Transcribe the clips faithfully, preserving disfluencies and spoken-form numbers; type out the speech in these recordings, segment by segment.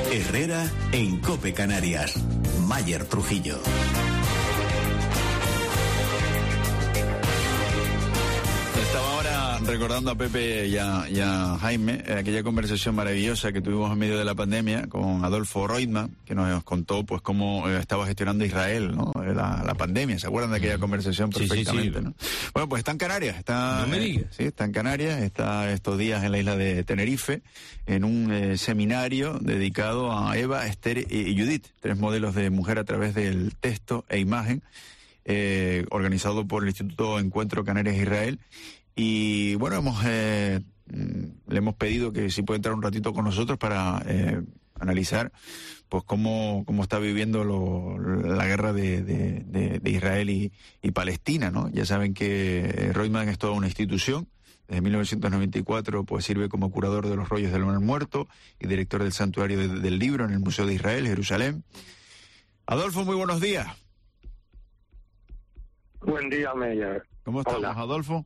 Herrera en COPE Canarias. Mayer Trujillo. Estaba ahora recordando a Pepe y a, y a Jaime eh, aquella conversación maravillosa que tuvimos en medio de la pandemia con Adolfo Reutemann, que nos contó pues cómo eh, estaba gestionando Israel, ¿no? La, la pandemia. ¿Se acuerdan de aquella conversación perfectamente? Sí, sí, sí. ¿No? Bueno, pues está en Canarias, está, no me digas. Eh, sí, está en Canarias, está estos días en la isla de Tenerife, en un eh, seminario dedicado a Eva, Esther y Judith, tres modelos de mujer a través del texto e imagen, eh, organizado por el Instituto Encuentro Canarias-Israel. Y bueno, hemos eh, le hemos pedido que si puede entrar un ratito con nosotros para eh, analizar pues cómo, cómo está viviendo lo, la guerra de, de, de, de Israel y, y Palestina, ¿no? Ya saben que Reutemann es toda una institución. Desde mil novecientos noventa y cuatro pues sirve como curador de los rollos del Mar Muerto y director del Santuario de, del Libro en el Museo de Israel, Jerusalén. Adolfo, muy buenos días. Buen día, Meyer. ¿Cómo estamos, Hola. Adolfo?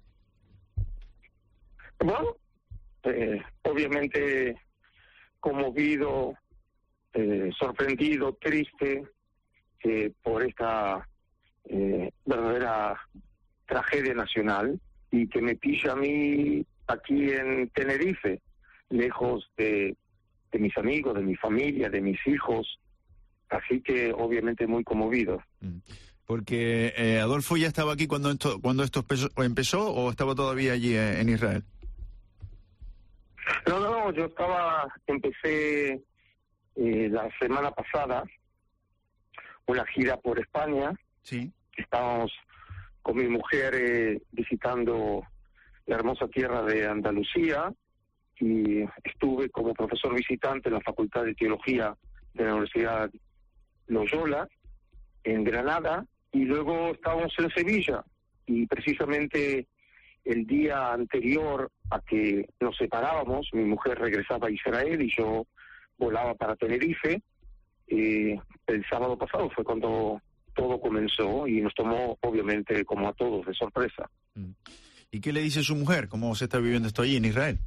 Bueno, eh, obviamente conmovido, eh, sorprendido, triste eh, por esta eh, verdadera tragedia nacional y que me pilla a mí aquí en Tenerife, lejos de, de mis amigos, de mi familia, de mis hijos, así que obviamente muy conmovido. Porque eh, Adolfo ya estaba aquí cuando esto, cuando esto empezó, empezó o estaba todavía allí eh, en Israel. No, no, no, yo estaba, empecé eh, la semana pasada una gira por España. Sí. Estábamos con mi mujer eh, visitando la hermosa tierra de Andalucía y estuve como profesor visitante en la Facultad de Teología de la Universidad Loyola en Granada y luego estábamos en Sevilla y precisamente el día anterior a que nos separábamos, mi mujer regresaba a Israel y yo volaba para Tenerife. Eh, el sábado pasado fue cuando todo comenzó y nos tomó, obviamente, como a todos, de sorpresa. ¿Y qué le dice su mujer? ¿Cómo se está viviendo esto allí en Israel?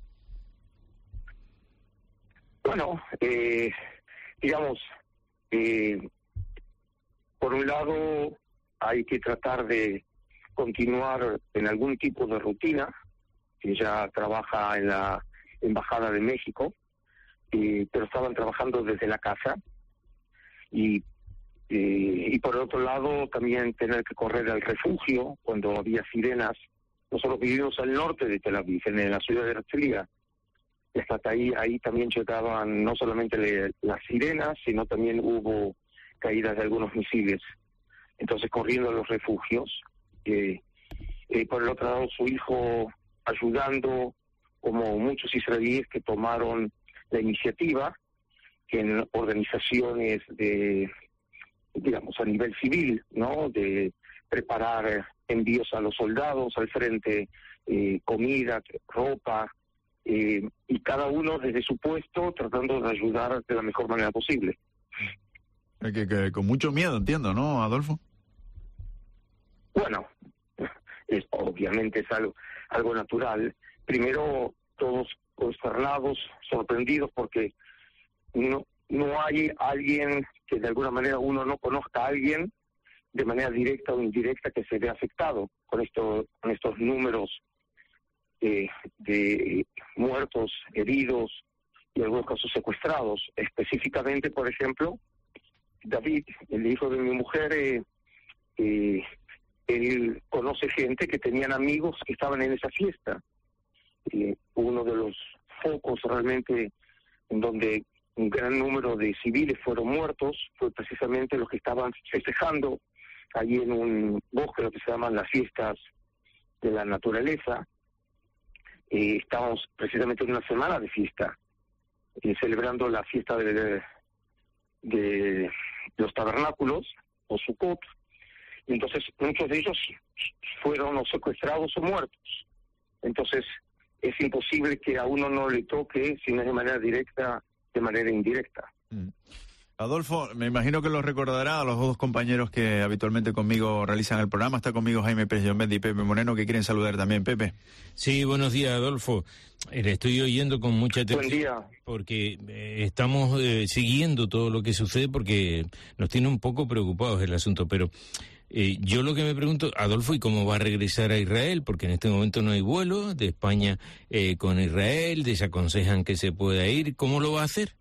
Bueno, eh, digamos, eh, por un lado hay que tratar de continuar en algún tipo de rutina. Ella trabaja en la Embajada de México, eh, pero estaban trabajando desde la casa. Y, eh, y por otro lado, también tener que correr al refugio cuando había sirenas. Nosotros vivimos al norte de Tel Aviv, en la ciudad de Herzliya. Y hasta ahí, ahí también llegaban no solamente le, las sirenas, sino también hubo caídas de algunos misiles. Entonces, corriendo a los refugios. Eh, eh, por el otro lado, su hijo ayudando, como muchos israelíes que tomaron la iniciativa en organizaciones de, digamos, a nivel civil, ¿no? De preparar envíos a los soldados al frente, eh, comida, ropa, eh, y cada uno desde su puesto tratando de ayudar de la mejor manera posible. Que, que, con mucho miedo, entiendo, ¿no, Adolfo? Bueno, es, obviamente es algo, algo natural. Primero, todos consternados, sorprendidos, porque no, no hay alguien que de alguna manera uno no conozca a alguien de manera directa o indirecta que se vea afectado con, esto, con estos números eh, de muertos, heridos y en algunos casos secuestrados. Específicamente, por ejemplo, David, el hijo de mi mujer, eh, eh, él conoce gente que tenían amigos que estaban en esa fiesta. Eh, uno de los focos realmente en donde un gran número de civiles fueron muertos fue precisamente los que estaban festejando allí en un bosque, lo que se llaman las fiestas de la naturaleza. Eh, estábamos precisamente en una semana de fiesta, eh, celebrando la fiesta de, de, de los tabernáculos, o Sukkot. Entonces, muchos de ellos fueron o secuestrados o muertos. Entonces, es imposible que a uno no le toque, si no es de manera directa, de manera indirecta. Mm. Adolfo, me imagino que lo recordará a los dos compañeros que habitualmente conmigo realizan el programa. Está conmigo Jaime Pérez Llombet y Pepe Moreno, que quieren saludar también. Pepe. Sí, buenos días, Adolfo. Le estoy oyendo con mucha atención. Buen día. Porque eh, estamos eh, siguiendo todo lo que sucede porque nos tiene un poco preocupados el asunto. Pero eh, yo lo que me pregunto, Adolfo, ¿y cómo va a regresar a Israel? Porque en este momento no hay vuelo de España eh, con Israel, desaconsejan que se pueda ir. ¿Cómo lo va a hacer?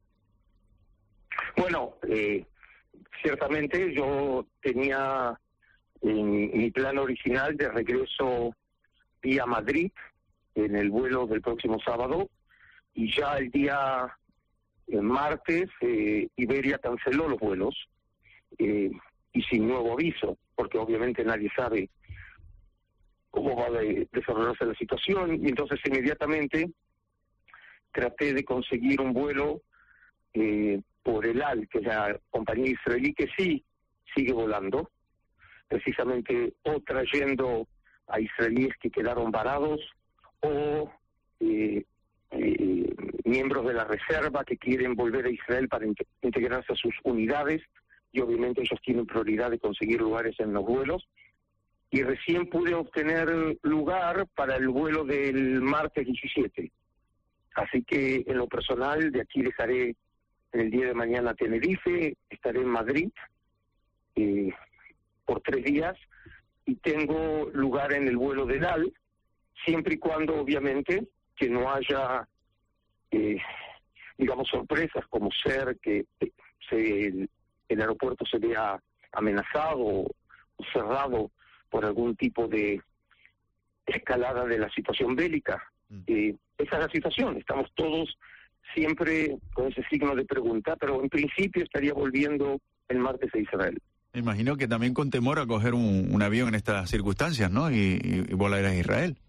Bueno, eh, ciertamente yo tenía en mi plan original de regreso vía Madrid en el vuelo del próximo sábado, y ya el día el martes eh, Iberia canceló los vuelos eh, y sin nuevo aviso, porque obviamente nadie sabe cómo va a de, desarrollarse la situación, y entonces inmediatamente traté de conseguir un vuelo eh, por el A L, que es la compañía israelí que sí sigue volando, precisamente o trayendo a israelíes que quedaron varados o eh, eh, miembros de la reserva que quieren volver a Israel para in- integrarse a sus unidades, y obviamente ellos tienen prioridad de conseguir lugares en los vuelos. Y recién pude obtener lugar para el vuelo del martes diecisiete. Así que en lo personal, de aquí dejaré el día de mañana Tenerife, estaré en Madrid eh, por tres días, y tengo lugar en el vuelo del A L, siempre y cuando obviamente que no haya, eh, digamos, sorpresas como ser que se, el, el aeropuerto se vea amenazado o cerrado por algún tipo de escalada de la situación bélica. Mm. Eh, esa es la situación, estamos todos siempre con ese signo de pregunta, pero en principio estaría volviendo el martes a Israel. Me imagino que también con temor a coger un, un avión en estas circunstancias, ¿no? Y, y, y volar a Israel.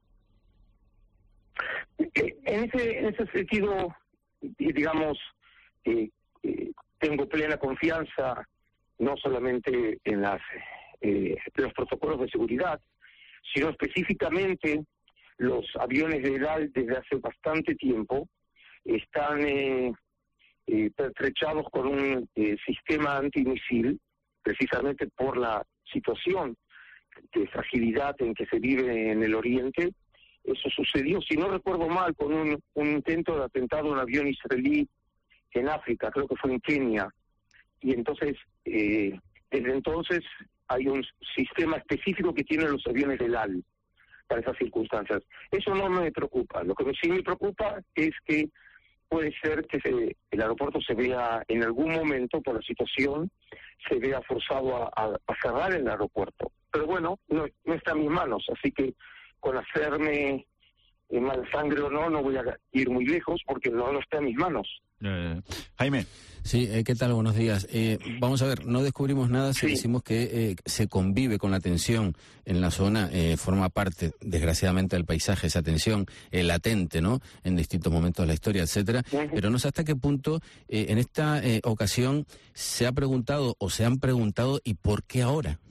En ese, en ese sentido, digamos, eh, eh, tengo plena confianza no solamente en las eh, los protocolos de seguridad, sino específicamente los aviones de E L A L desde hace bastante tiempo están eh, eh, pertrechados con un eh, sistema antimisil, precisamente por la situación de fragilidad en que se vive en el Oriente. Eso sucedió, si no recuerdo mal, con un, un intento de atentado a un avión israelí en África, creo que fue en Kenia. Y entonces, eh, desde entonces hay un sistema específico que tienen los aviones del A L para esas circunstancias. Eso no me preocupa. Lo que sí me preocupa es que puede ser que se, el aeropuerto se vea en algún momento, por la situación, se vea forzado a, a, a cerrar el aeropuerto. Pero bueno, no, no está en mis manos, así que con hacerme eh, mal sangre o no, no voy a ir muy lejos porque no, no está en mis manos. Eh, Jaime. Sí, eh, ¿qué tal? Buenos días. Eh, vamos a ver, no descubrimos nada si sí. decimos que eh, se convive con la tensión en la zona, eh, forma parte, desgraciadamente, del paisaje, esa tensión eh, latente, ¿no?, en distintos momentos de la historia, etcétera. Uh-huh. Pero no sé hasta qué punto eh, en esta eh, ocasión se ha preguntado o se han preguntado ¿y por qué ahora?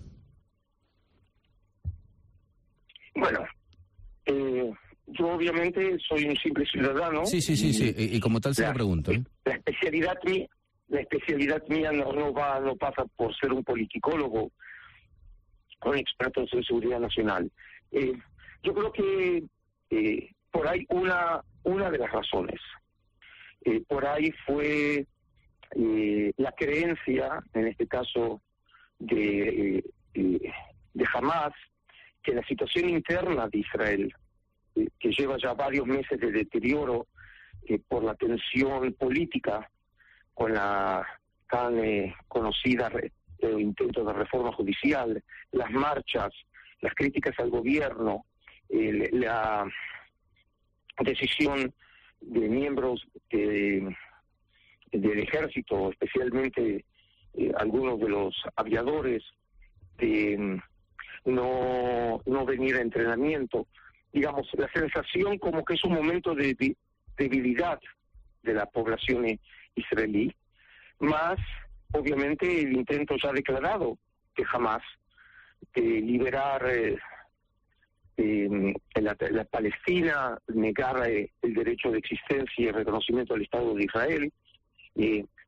Bueno, eh, yo obviamente soy un simple ciudadano. Sí, sí, sí, y, sí. Y, y como tal se la, lo pregunto. ¿eh? La especialidad mía, la especialidad mía no, no va, no pasa por ser un politicólogo o un experto en seguridad nacional. Eh, yo creo que eh, por ahí una una de las razones, eh, por ahí fue eh, la creencia, en este caso de eh, de Hamás, que la situación interna de Israel, eh, que lleva ya varios meses de deterioro eh, por la tensión política, con la tan eh, conocida re, eh, intento de reforma judicial, las marchas, las críticas al gobierno, eh, la decisión de miembros de, del ejército, especialmente eh, algunos de los aviadores, de no no venir a entrenamiento. Digamos, la sensación como que es un momento de, de debilidad de la población israelí, más obviamente el intento ya declarado de Hamás de liberar eh, eh, la, la Palestina, negar eh, el derecho de existencia y reconocimiento del Estado de Israel, eh,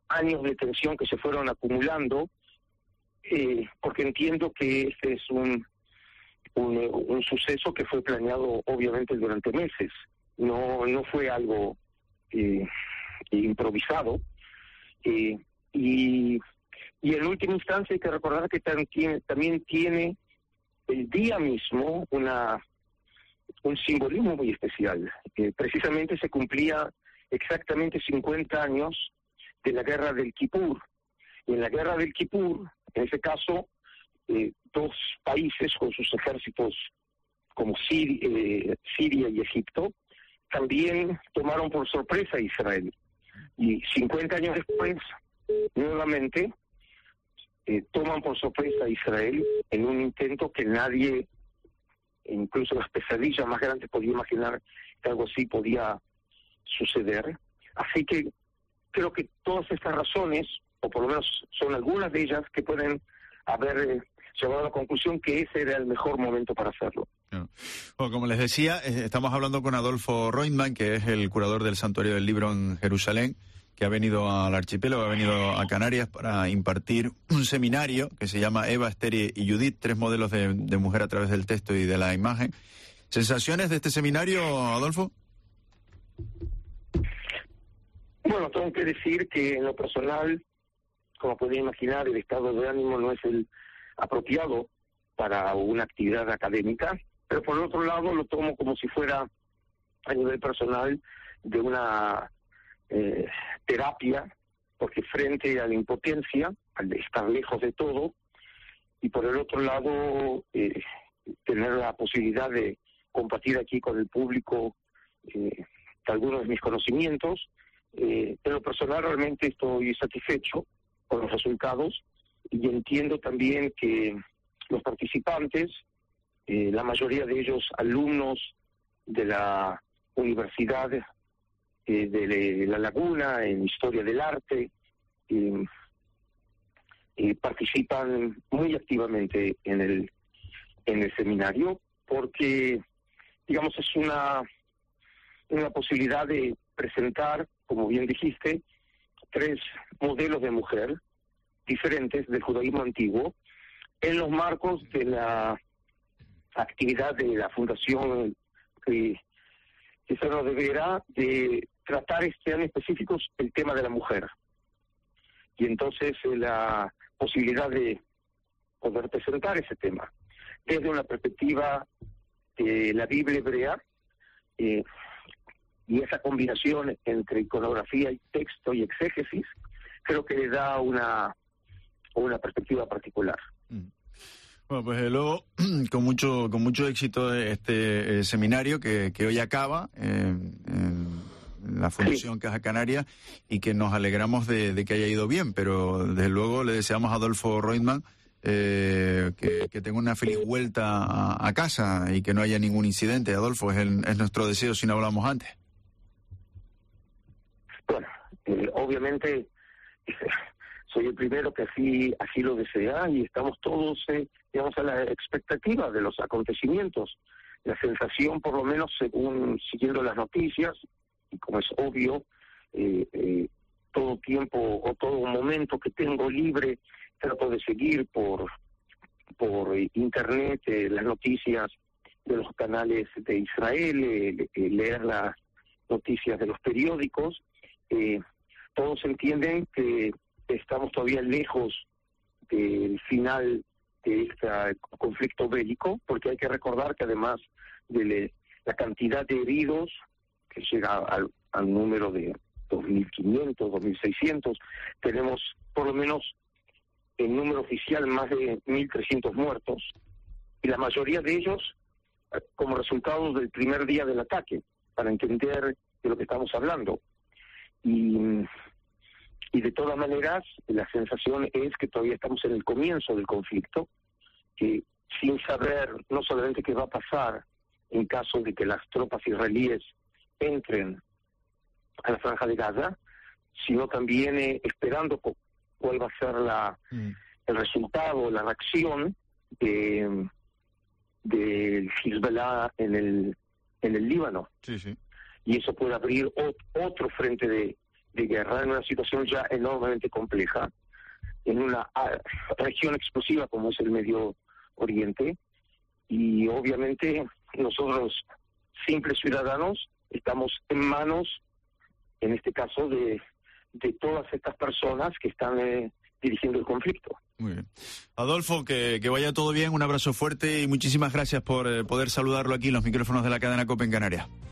años de tensión que se fueron acumulando, eh, porque entiendo que este es un, un, un suceso que fue planeado obviamente durante meses, no, no fue algo eh, improvisado, eh, y, y en última instancia hay que recordar que también, también tiene el día mismo una un simbolismo muy especial. Eh, precisamente se cumplía exactamente cincuenta años de la guerra del Kipur. Y en la guerra del Kipur, en ese caso, eh, dos países con sus ejércitos como Sir, eh, Siria y Egipto, también tomaron por sorpresa a Israel. Y cincuenta años después, nuevamente, eh, toman por sorpresa a Israel en un intento que nadie, incluso las pesadillas más grandes, podía imaginar que algo así podía suceder. Así que creo que todas estas razones, o por lo menos son algunas de ellas, que pueden haber eh, llevado a la conclusión que ese era el mejor momento para hacerlo. Bueno, como les decía, eh, estamos hablando con Adolfo Reutemann, que es el curador del Santuario del Libro en Jerusalén, que ha venido al archipiélago, ha venido a Canarias para impartir un seminario que se llama Eva, Esther y Judith, tres modelos de, de mujer a través del texto y de la imagen. ¿Sensaciones de este seminario, Adolfo? Bueno, tengo que decir que en lo personal, como pueden imaginar, el estado de ánimo no es el apropiado para una actividad académica, pero por el otro lado lo tomo como si fuera a nivel personal de una eh, terapia, porque frente a la impotencia, al estar lejos de todo, y por el otro lado eh, tener la posibilidad de compartir aquí con el público eh, algunos de mis conocimientos, eh, en lo personal realmente estoy satisfecho con los resultados y entiendo también que los participantes, eh, la mayoría de ellos alumnos de la Universidad eh, de La Laguna en Historia del Arte, eh, eh, participan muy activamente en el en el seminario porque, digamos, es una una posibilidad de presentar, como bien dijiste, tres modelos de mujer diferentes del judaísmo antiguo en los marcos de la actividad de la fundación que, que se nos deberá de tratar este año específico el tema de la mujer. Y entonces eh, la posibilidad de poder presentar ese tema desde una perspectiva de la Biblia hebrea, eh, y esa combinación entre iconografía y texto y exégesis, creo que le da una, una perspectiva particular. Bueno, pues eh, luego, con mucho con mucho éxito este eh, seminario que, que hoy acaba eh, en la Fundación sí. Caja Canaria, y que nos alegramos de, de que haya ido bien, pero desde luego le deseamos a Adolfo Reutemann eh, que, que tenga una feliz vuelta a, a casa y que no haya ningún incidente. Adolfo, es, el, es nuestro deseo si no hablamos antes. Bueno, eh, obviamente soy el primero que así así lo desea y estamos todos, eh, digamos, a la expectativa de los acontecimientos. La sensación, por lo menos, según siguiendo las noticias, y como es obvio, eh, eh, todo tiempo o todo momento que tengo libre trato de seguir por por eh, internet eh, las noticias de los canales de Israel, eh, eh, leer las noticias de los periódicos. Eh, todos entienden que estamos todavía lejos del final de este conflicto bélico, porque hay que recordar que además de le, la cantidad de heridos, que llega al, al número de dos mil quinientos, dos mil seiscientos, tenemos por lo menos en número oficial más de mil trescientos muertos, y la mayoría de ellos como resultado del primer día del ataque, para entender de lo que estamos hablando. Y, y de todas maneras, la sensación es que todavía estamos en el comienzo del conflicto, que sin saber no solamente qué va a pasar en caso de que las tropas israelíes entren a la Franja de Gaza, sino también eh, esperando cu cuál va a ser la, mm. el resultado, la reacción de del Hezbollah en el en el Líbano. Sí, sí. Y eso puede abrir ot otro frente de, de guerra, en una situación ya enormemente compleja, en una a, región explosiva como es el Medio Oriente, y obviamente nosotros, simples ciudadanos, estamos en manos, en este caso, de, de todas estas personas que están eh, dirigiendo el conflicto. Muy bien. Adolfo, que, que vaya todo bien, un abrazo fuerte y muchísimas gracias por eh, poder saludarlo aquí en los micrófonos de la cadena COPE en Canarias.